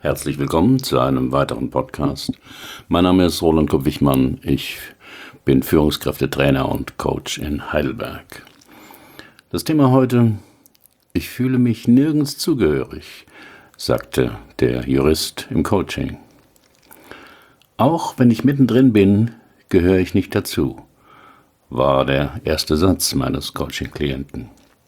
Herzlich willkommen zu einem weiteren Podcast. Mein Name ist Roland Kopp-Wichmann. Ich bin Führungskräftetrainer und Coach in Heidelberg. Das Thema heute: Ich fühle mich nirgends zugehörig, sagte der Jurist im Coaching. Auch wenn ich mittendrin bin, gehöre ich nicht dazu, war der erste Satz meines Coaching-Klienten.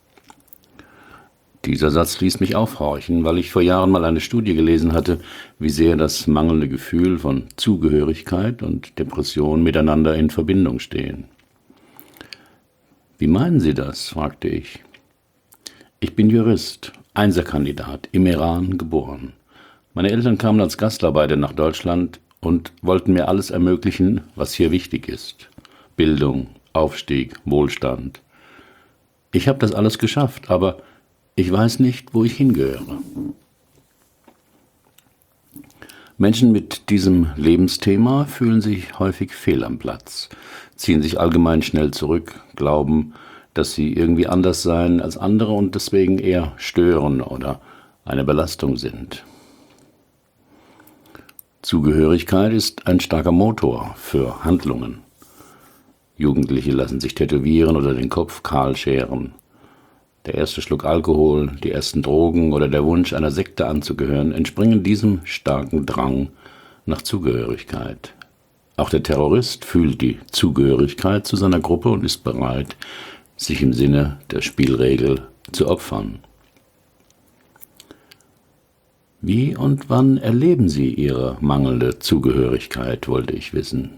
Dieser Satz ließ mich aufhorchen, weil ich vor Jahren mal eine Studie gelesen hatte, wie sehr das mangelnde Gefühl von Zugehörigkeit und Depression miteinander in Verbindung stehen. Wie meinen Sie das?, fragte ich. Ich bin Jurist, Einserkandidat, im Iran geboren. Meine Eltern kamen als Gastarbeiter nach Deutschland und wollten mir alles ermöglichen, was hier wichtig ist. Bildung, Aufstieg, Wohlstand. Ich habe das alles geschafft, aber ich weiß nicht, wo ich hingehöre. Menschen mit diesem Lebensthema fühlen sich häufig fehl am Platz, ziehen sich allgemein schnell zurück, glauben, dass sie irgendwie anders seien als andere und deswegen eher stören oder eine Belastung sind. Zugehörigkeit ist ein starker Motor für Handlungen. Jugendliche lassen sich tätowieren oder den Kopf kahl scheren. Der erste Schluck Alkohol, die ersten Drogen oder der Wunsch, einer Sekte anzugehören, entspringen diesem starken Drang nach Zugehörigkeit. Auch der Terrorist fühlt die Zugehörigkeit zu seiner Gruppe und ist bereit, sich im Sinne der Spielregel zu opfern. Wie und wann erleben Sie Ihre mangelnde Zugehörigkeit, wollte ich wissen.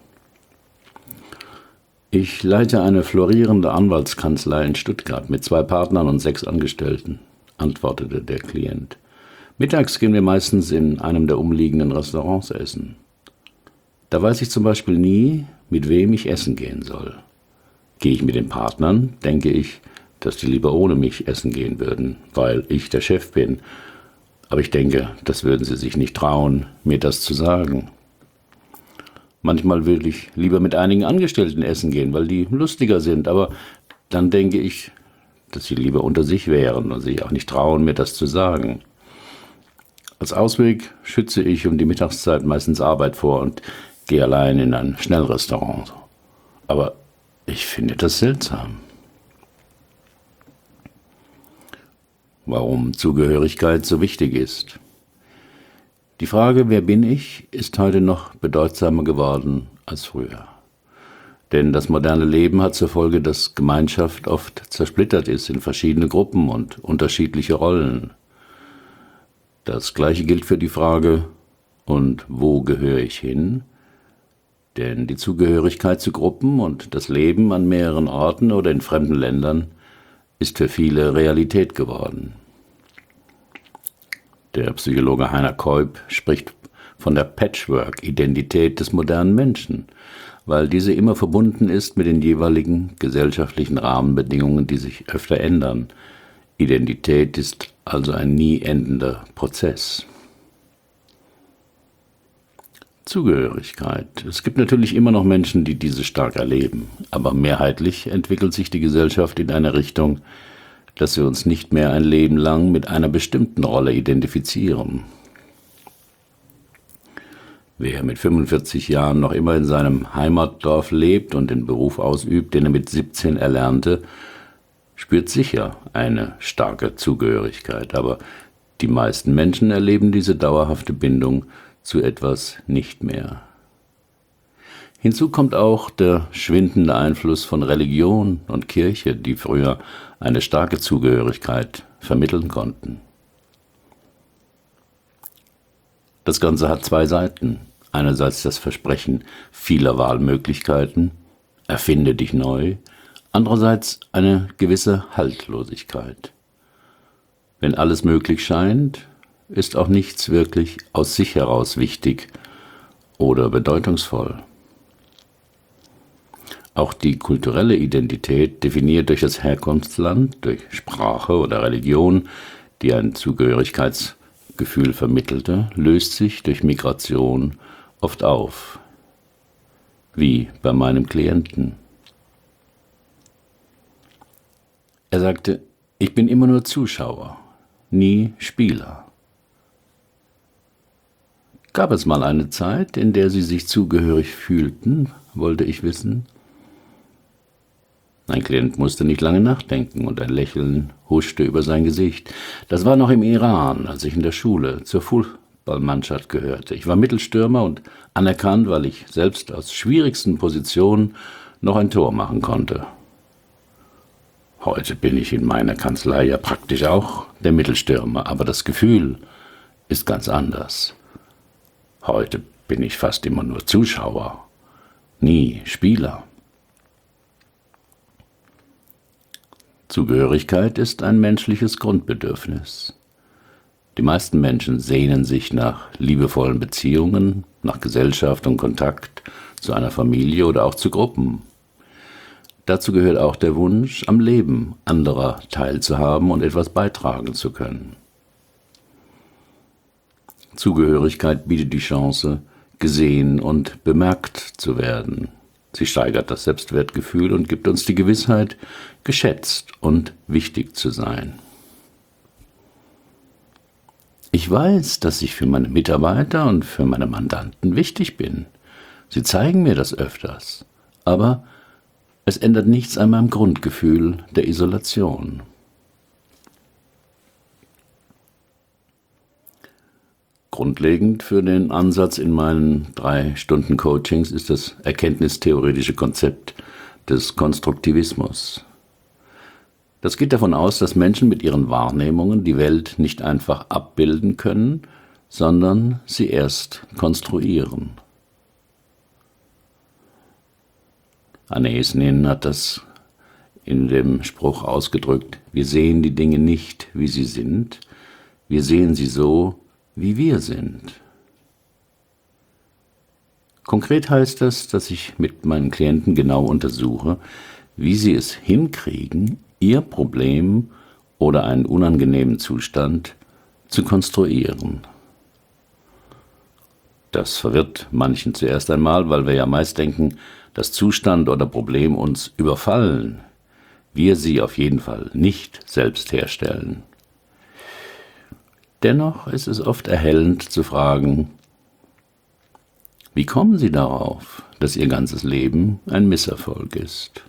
Ich leite eine florierende Anwaltskanzlei in Stuttgart mit 2 Partnern und 6 Angestellten, antwortete der Klient. Mittags gehen wir meistens in einem der umliegenden Restaurants essen. Da weiß ich zum Beispiel nie, mit wem ich essen gehen soll. Gehe ich mit den Partnern, denke ich, dass die lieber ohne mich essen gehen würden, weil ich der Chef bin. Aber ich denke, das würden sie sich nicht trauen, mir das zu sagen. Manchmal will ich lieber mit einigen Angestellten essen gehen, weil die lustiger sind, aber dann denke ich, dass sie lieber unter sich wären und sich auch nicht trauen, mir das zu sagen. Als Ausweg schütze ich um die Mittagszeit meistens Arbeit vor und gehe allein in ein Schnellrestaurant. Aber ich finde das seltsam. Warum Zugehörigkeit so wichtig ist. Die Frage, wer bin ich, ist heute noch bedeutsamer geworden als früher. Denn das moderne Leben hat zur Folge, dass Gemeinschaft oft zersplittert ist in verschiedene Gruppen und unterschiedliche Rollen. Das Gleiche gilt für die Frage, und wo gehöre ich hin? Denn die Zugehörigkeit zu Gruppen und das Leben an mehreren Orten oder in fremden Ländern ist für viele Realität geworden. Der Psychologe Heiner Keup spricht von der Patchwork-Identität des modernen Menschen, weil diese immer verbunden ist mit den jeweiligen gesellschaftlichen Rahmenbedingungen, die sich öfter ändern. Identität ist also ein nie endender Prozess. Zugehörigkeit. Es gibt natürlich immer noch Menschen, die diese stark erleben, aber mehrheitlich entwickelt sich die Gesellschaft in eine Richtung, dass wir uns nicht mehr ein Leben lang mit einer bestimmten Rolle identifizieren. Wer mit 45 Jahren noch immer in seinem Heimatdorf lebt und den Beruf ausübt, den er mit 17 erlernte, spürt sicher eine starke Zugehörigkeit, aber die meisten Menschen erleben diese dauerhafte Bindung zu etwas nicht mehr. Hinzu kommt auch der schwindende Einfluss von Religion und Kirche, die früher eine starke Zugehörigkeit vermitteln konnten. Das Ganze hat 2 Seiten. Einerseits das Versprechen vieler Wahlmöglichkeiten, erfinde dich neu, andererseits eine gewisse Haltlosigkeit. Wenn alles möglich scheint, ist auch nichts wirklich aus sich heraus wichtig oder bedeutungsvoll. Auch die kulturelle Identität, definiert durch das Herkunftsland, durch Sprache oder Religion, die ein Zugehörigkeitsgefühl vermittelte, löst sich durch Migration oft auf, wie bei meinem Klienten. Er sagte, ich bin immer nur Zuschauer, nie Spieler. Gab es mal eine Zeit, in der Sie sich zugehörig fühlten, wollte ich wissen. Mein Klient musste nicht lange nachdenken und ein Lächeln huschte über sein Gesicht. Das war noch im Iran, als ich in der Schule zur Fußballmannschaft gehörte. Ich war Mittelstürmer und anerkannt, weil ich selbst aus schwierigsten Positionen noch ein Tor machen konnte. Heute bin ich in meiner Kanzlei ja praktisch auch der Mittelstürmer, aber das Gefühl ist ganz anders. Heute bin ich fast immer nur Zuschauer, nie Spieler. Zugehörigkeit ist ein menschliches Grundbedürfnis. Die meisten Menschen sehnen sich nach liebevollen Beziehungen, nach Gesellschaft und Kontakt zu einer Familie oder auch zu Gruppen. Dazu gehört auch der Wunsch, am Leben anderer teilzuhaben und etwas beitragen zu können. Zugehörigkeit bietet die Chance, gesehen und bemerkt zu werden. Sie steigert das Selbstwertgefühl und gibt uns die Gewissheit, geschätzt und wichtig zu sein. Ich weiß, dass ich für meine Mitarbeiter und für meine Mandanten wichtig bin. Sie zeigen mir das öfters. Aber es ändert nichts an meinem Grundgefühl der Isolation. Grundlegend für den Ansatz in meinen 3 Stunden Coachings ist das erkenntnistheoretische Konzept des Konstruktivismus. Das geht davon aus, dass Menschen mit ihren Wahrnehmungen die Welt nicht einfach abbilden können, sondern sie erst konstruieren. Anais Nin hat das in dem Spruch ausgedrückt: Wir sehen die Dinge nicht, wie sie sind, wir sehen sie so, wie wir sind. Konkret heißt das, dass ich mit meinen Klienten genau untersuche, wie sie es hinkriegen, ihr Problem oder einen unangenehmen Zustand zu konstruieren. Das verwirrt manchen zuerst einmal, weil wir ja meist denken, dass Zustand oder Problem uns überfallen, wir sie auf jeden Fall nicht selbst herstellen. Dennoch ist es oft erhellend zu fragen: Wie kommen Sie darauf, dass Ihr ganzes Leben ein Misserfolg ist?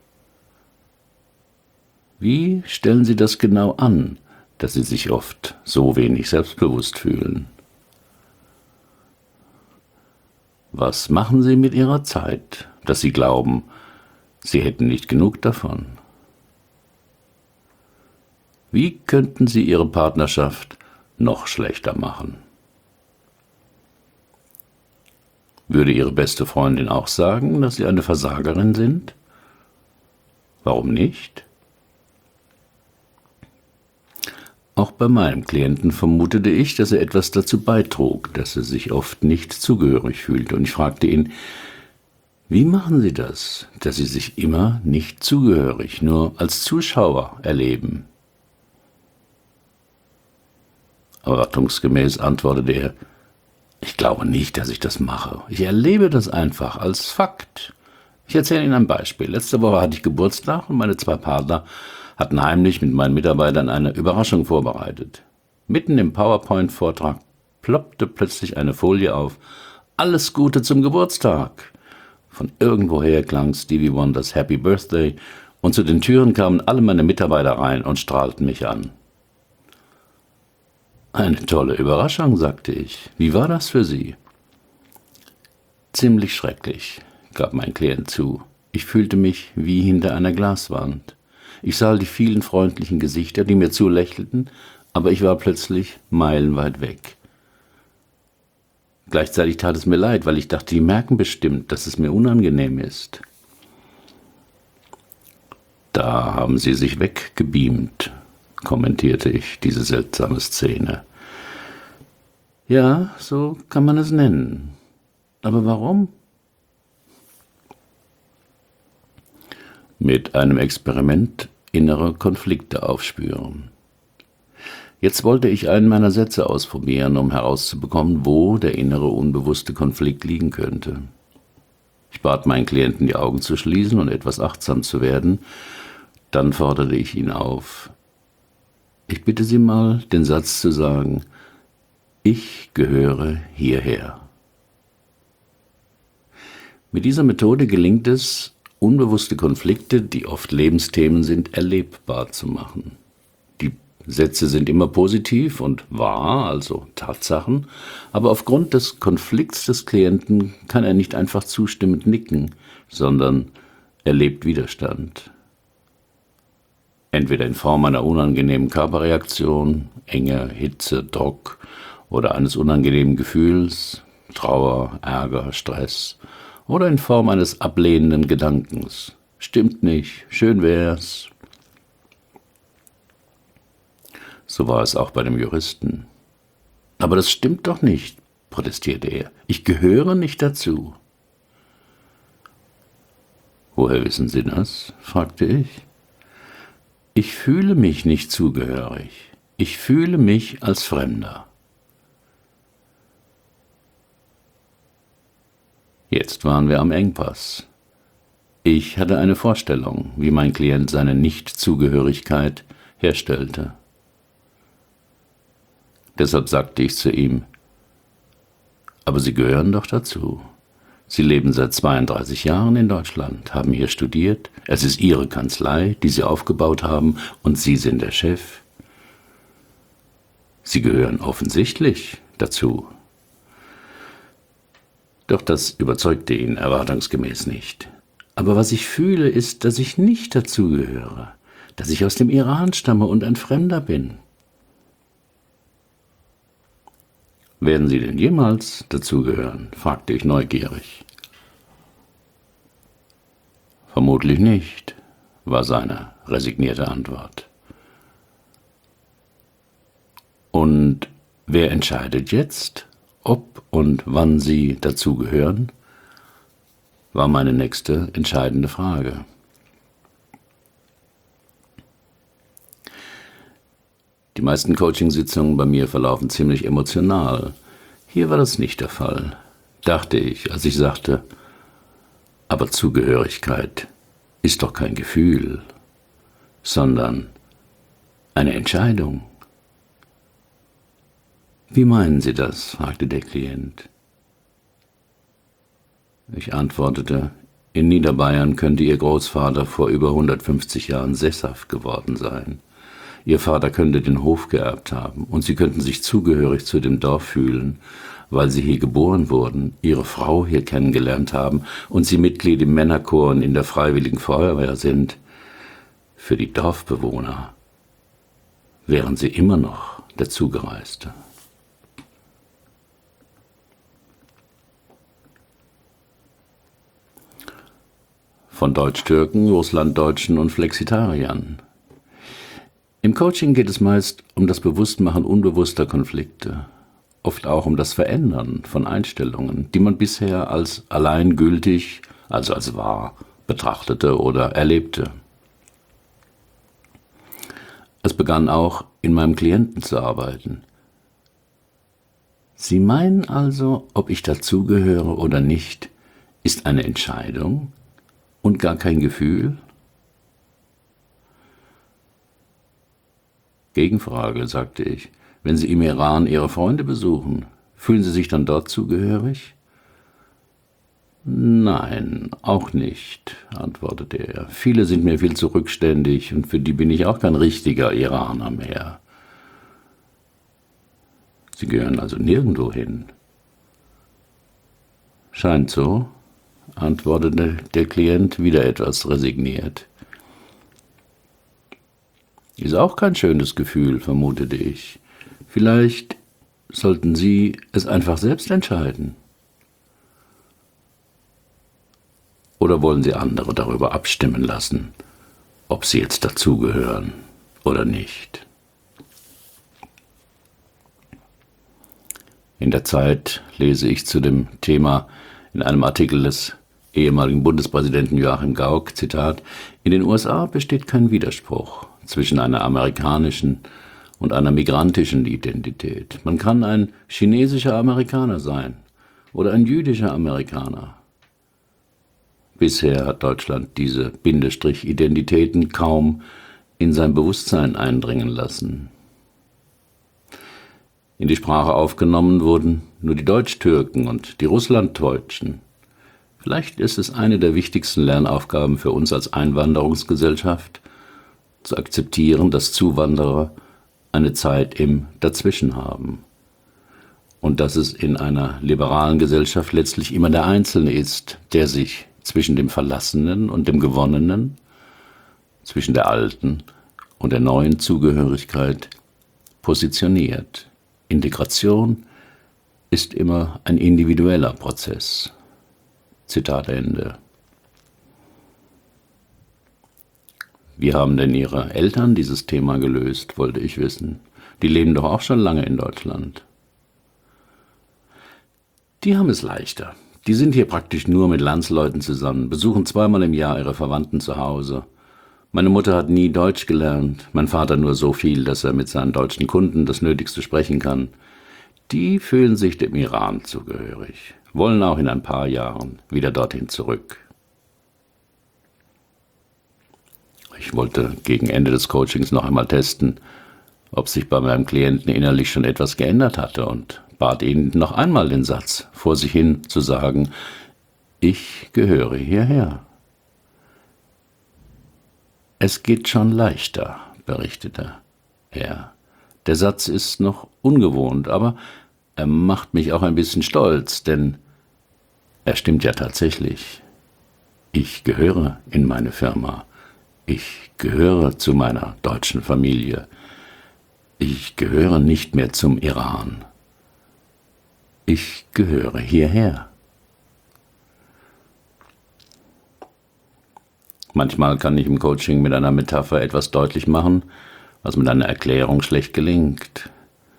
Wie stellen Sie das genau an, dass Sie sich oft so wenig selbstbewusst fühlen? Was machen Sie mit Ihrer Zeit, dass Sie glauben, Sie hätten nicht genug davon? Wie könnten Sie Ihre Partnerschaft noch schlechter machen? Würde Ihre beste Freundin auch sagen, dass Sie eine Versagerin sind? Warum nicht? Auch bei meinem Klienten vermutete ich, dass er etwas dazu beitrug, dass er sich oft nicht zugehörig fühlte. Und ich fragte ihn: Wie machen Sie das, dass Sie sich immer nicht zugehörig, nur als Zuschauer erleben? Erwartungsgemäß antwortete er: Ich glaube nicht, dass ich das mache. Ich erlebe das einfach als Fakt. Ich erzähle Ihnen ein Beispiel. Letzte Woche hatte ich Geburtstag und meine 2 Partner hatten heimlich mit meinen Mitarbeitern eine Überraschung vorbereitet. Mitten im PowerPoint-Vortrag ploppte plötzlich eine Folie auf: Alles Gute zum Geburtstag. Von irgendwoher klang Stevie Wonders Happy Birthday und zu den Türen kamen alle meine Mitarbeiter rein und strahlten mich an. Eine tolle Überraschung, sagte ich. Wie war das für Sie? Ziemlich schrecklich, gab mein Klient zu. Ich fühlte mich wie hinter einer Glaswand. Ich sah die vielen freundlichen Gesichter, die mir zulächelten, aber ich war plötzlich meilenweit weg. Gleichzeitig tat es mir leid, weil ich dachte, die merken bestimmt, dass es mir unangenehm ist. Da haben Sie sich weggebeamt, kommentierte ich diese seltsame Szene. Ja, so kann man es nennen. Aber warum? Mit einem Experiment innere Konflikte aufspüren. Jetzt wollte ich einen meiner Sätze ausprobieren, um herauszubekommen, wo der innere unbewusste Konflikt liegen könnte. Ich bat meinen Klienten, die Augen zu schließen und etwas achtsam zu werden. Dann forderte ich ihn auf: Ich bitte Sie mal, den Satz zu sagen: Ich gehöre hierher. Mit dieser Methode gelingt es, unbewusste Konflikte, die oft Lebensthemen sind, erlebbar zu machen. Die Sätze sind immer positiv und wahr, also Tatsachen, aber aufgrund des Konflikts des Klienten kann er nicht einfach zustimmend nicken, sondern erlebt Widerstand. Entweder in Form einer unangenehmen Körperreaktion, Enge, Hitze, Druck oder eines unangenehmen Gefühls, Trauer, Ärger, Stress, oder in Form eines ablehnenden Gedankens. Stimmt nicht, schön wär's. So war es auch bei dem Juristen. Aber das stimmt doch nicht, protestierte er. Ich gehöre nicht dazu. Woher wissen Sie das? Fragte ich. Ich fühle mich nicht zugehörig. Ich fühle mich als Fremder. Jetzt waren wir am Engpass. Ich hatte eine Vorstellung, wie mein Klient seine Nichtzugehörigkeit herstellte. Deshalb sagte ich zu ihm: Aber Sie gehören doch dazu. Sie leben seit 32 Jahren in Deutschland, haben hier studiert. Es ist Ihre Kanzlei, die Sie aufgebaut haben, und Sie sind der Chef. Sie gehören offensichtlich dazu. Doch das überzeugte ihn erwartungsgemäß nicht. Aber was ich fühle, ist, dass ich nicht dazugehöre, dass ich aus dem Iran stamme und ein Fremder bin. Werden Sie denn jemals dazugehören? Fragte ich neugierig. Vermutlich nicht, war seine resignierte Antwort. Und wer entscheidet jetzt, ob und wann Sie dazugehören? War meine nächste entscheidende Frage. Die meisten Coachingsitzungen bei mir verlaufen ziemlich emotional. Hier war das nicht der Fall, dachte ich, als ich sagte: Aber Zugehörigkeit ist doch kein Gefühl, sondern eine Entscheidung. Wie meinen Sie das? Fragte der Klient. Ich antwortete: In Niederbayern könnte Ihr Großvater vor über 150 Jahren sesshaft geworden sein. Ihr Vater könnte den Hof geerbt haben und Sie könnten sich zugehörig zu dem Dorf fühlen, weil Sie hier geboren wurden, Ihre Frau hier kennengelernt haben und Sie Mitglied im Männerchor und in der Freiwilligen Feuerwehr sind. Für die Dorfbewohner wären Sie immer noch der Zugereiste. Von Deutsch-Türken, Russlanddeutschen und Flexitariern. Im Coaching geht es meist um das Bewusstmachen unbewusster Konflikte, oft auch um das Verändern von Einstellungen, die man bisher als alleingültig, also als wahr, betrachtete oder erlebte. Es begann auch, in meinem Klienten zu arbeiten. Sie meinen also, ob ich dazugehöre oder nicht, ist eine Entscheidung und gar kein Gefühl? Gegenfrage, sagte ich. Wenn Sie im Iran Ihre Freunde besuchen, fühlen Sie sich dann dort zugehörig? Nein, auch nicht, antwortete er. Viele sind mir viel zu rückständig und für die bin ich auch kein richtiger Iraner mehr. Sie gehören also nirgendwo hin. Scheint so, antwortete der Klient wieder etwas resigniert. Ist auch kein schönes Gefühl, vermutete ich. Vielleicht sollten Sie es einfach selbst entscheiden. Oder wollen Sie andere darüber abstimmen lassen, ob sie jetzt dazugehören oder nicht? In der Zeit lese ich zu dem Thema in einem Artikel des ehemaligen Bundespräsidenten Joachim Gauck, Zitat: In den USA besteht kein Widerspruch zwischen einer amerikanischen und einer migrantischen Identität. Man kann ein chinesischer Amerikaner sein oder ein jüdischer Amerikaner. Bisher hat Deutschland diese Bindestrich-Identitäten kaum in sein Bewusstsein eindringen lassen. In die Sprache aufgenommen wurden nur die Deutsch-Türken und die Russlanddeutschen. Vielleicht ist es eine der wichtigsten Lernaufgaben für uns als Einwanderungsgesellschaft, zu akzeptieren, dass Zuwanderer eine Zeit im Dazwischen haben und dass es in einer liberalen Gesellschaft letztlich immer der Einzelne ist, der sich zwischen dem Verlassenen und dem Gewonnenen, zwischen der alten und der neuen Zugehörigkeit positioniert. Integration ist immer ein individueller Prozess. Zitat Ende. Wie haben denn Ihre Eltern dieses Thema gelöst, wollte ich wissen. Die leben doch auch schon lange in Deutschland. Die haben es leichter. Die sind hier praktisch nur mit Landsleuten zusammen, besuchen zweimal im Jahr ihre Verwandten zu Hause. Meine Mutter hat nie Deutsch gelernt, mein Vater nur so viel, dass er mit seinen deutschen Kunden das Nötigste sprechen kann. Die fühlen sich dem Iran zugehörig, wollen auch in ein paar Jahren wieder dorthin zurück. Ich wollte gegen Ende des Coachings noch einmal testen, ob sich bei meinem Klienten innerlich schon etwas geändert hatte und bat ihn noch einmal den Satz vor sich hin zu sagen: Ich gehöre hierher. Es geht schon leichter, berichtete er. Der Satz ist noch ungewohnt, aber er macht mich auch ein bisschen stolz, denn er stimmt ja tatsächlich. Ich gehöre in meine Firma. Ich gehöre zu meiner deutschen Familie. Ich gehöre nicht mehr zum Iran. Ich gehöre hierher. Manchmal kann ich im Coaching mit einer Metapher etwas deutlich machen, was mit einer Erklärung schlecht gelingt.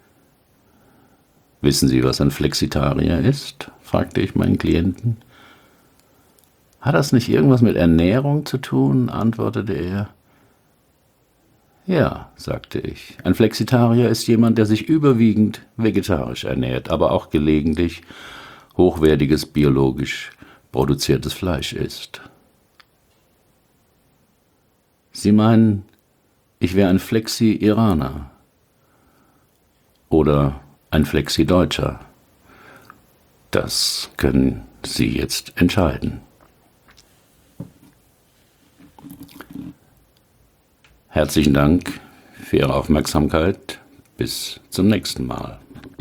Wissen Sie, was ein Flexitarier ist? Fragte ich meinen Klienten. Hat das nicht irgendwas mit Ernährung zu tun? Antwortete er. Ja, sagte ich. Ein Flexitarier ist jemand, der sich überwiegend vegetarisch ernährt, aber auch gelegentlich hochwertiges, biologisch produziertes Fleisch isst. Sie meinen, ich wäre ein Flexi-Iraner oder ein Flexi-Deutscher. Das können Sie jetzt entscheiden. Herzlichen Dank für Ihre Aufmerksamkeit. Bis zum nächsten Mal.